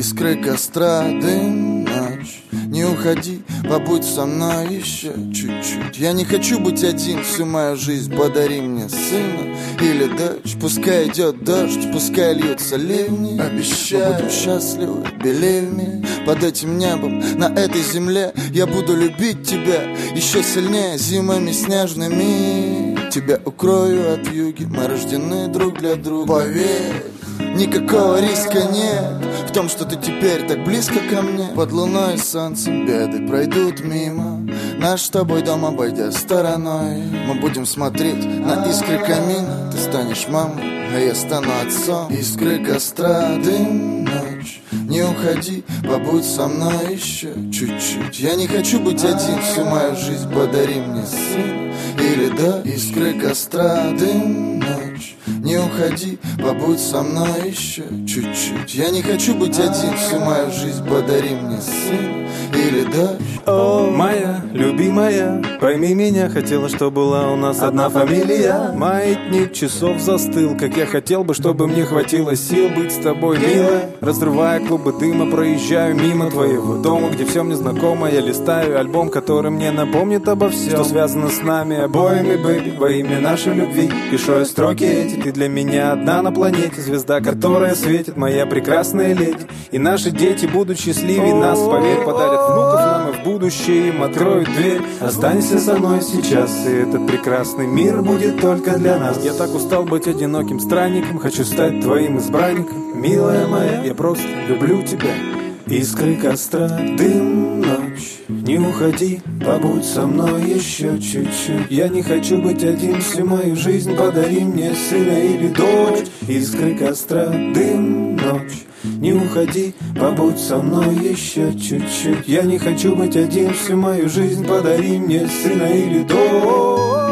искры костра, дым, ночь. Не уходи, побудь со мной еще чуть-чуть. Я не хочу быть один всю мою жизнь. Подари мне сына или дочь. Пускай идет дождь, пускай льются ливни. Обещаю, мы будем счастливы, believe me. Под этим небом, на этой земле я буду любить тебя еще сильнее зимами снежными. Тебя укрою от вьюги, мы рождены друг для друга. Поверь, никакого риска нет в том, что ты теперь так близко ко мне. Под луной и солнцем беды пройдут мимо. Наш с тобой дом обойдя стороной. Мы будем смотреть на искры камина. Ты станешь мамой, а я стану отцом. Искры костра, дым, ночь. Не уходи, побудь со мной еще чуть-чуть. Я не хочу быть один всю мою жизнь. Подари мне сына или да, искры костра, дым, ночь. Не уходи, побудь со мной еще чуть-чуть. Я не хочу быть один всю мою жизнь. Подари мне сына или да. О, моя любимая, пойми меня, хотела, чтобы была у нас одна фамилия. Маятник часов застыл, как я хотел бы, чтобы мне хватило сил быть с тобой, милая. Разрывая клубы дыма, проезжаю мимо твоего дома, где все мне знакомо. Я листаю альбом, который мне напомнит обо всем, что связано с нами обоими, бэйби. Во имя нашей любви пишу я строки эти. Ты для меня одна на планете, звезда, которая светит, моя прекрасная леди. И наши дети будут счастливее нас, поверь, подарят внуков нам и в будущее им откроют дверь. Останься со мной сейчас, и этот прекрасный мир будет только для нас. Я так устал быть одиноким странником, хочу стать твоим избранником. Милая моя, я просто люблю тебя. Искры костра, дым, ночь. Не уходи, побудь со мной еще чуть-чуть. Я не хочу быть один всю мою жизнь. Подари мне сына или дочь. Искры костра, дым, ночь. Не уходи, побудь со мной еще чуть-чуть. Я не хочу быть один всю мою жизнь. Подари мне сына или дочь.